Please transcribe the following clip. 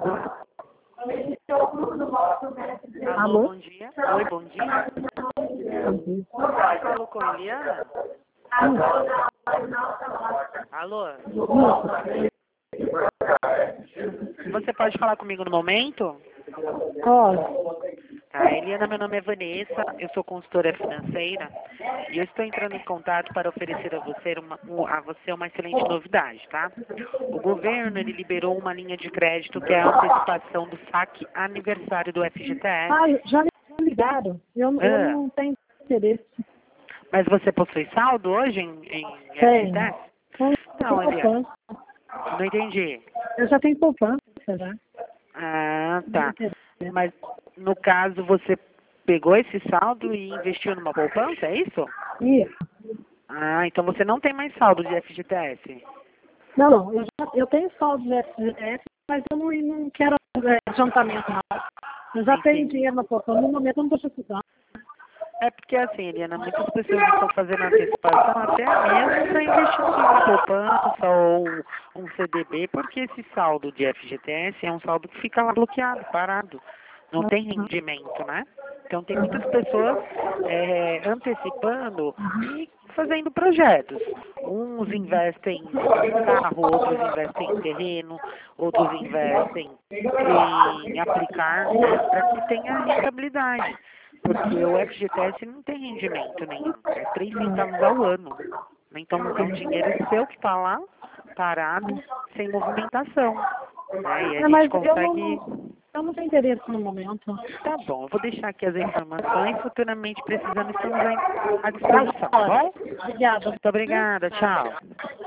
Alô, Alô? bom dia. Oi, bom dia. Falou com a Eliana? Alô? Você pode falar comigo no momento? Olha, Tá, Eliana, meu nome é Vanessa, eu sou consultora financeira e eu estou entrando em contato para oferecer a você uma excelente novidade, tá? O governo, ele liberou uma linha de crédito que é a antecipação do saque aniversário do FGTS. já me ligaram. Eu Ah, não tenho interesse. mas você possui saldo hoje em Tenho. FGTS? Não tenho Não, Eliana, poupança. não entendi. Eu já tenho poupança, já. Ah, Não tá. interessa. Mas, no caso, você pegou esse saldo e investiu numa poupança, é isso? Isso. Ah, então você não tem mais saldo de FGTS. Não. Eu tenho saldo de FGTS, mas eu não quero adiantamento, não. Eu já tenho Entendi. dinheiro na poupança. No momento eu não estou precisando. É porque assim, Eliana, muitas pessoas estão fazendo antecipação até mesmo para investir numa poupança ou um CDB, porque esse saldo de FGTS é um saldo que fica lá bloqueado, parado. Não tem rendimento, né? Então tem muitas pessoas antecipando e fazendo projetos. Uns investem em carro, outros investem em terreno, outros investem em aplicar, né, para que tenha rentabilidade. Porque o FGTS não tem rendimento nenhum, é 3 centavos ao ano. Então é um dinheiro seu que está lá, parado, sem movimentação. Né? E a gente Mas consegue. eu não tenho interesse no momento. Tá bom, eu vou deixar aqui as informações, futuramente precisando, estamos à Tá, disposição, tá bom? Obrigada. Muito obrigada, tchau.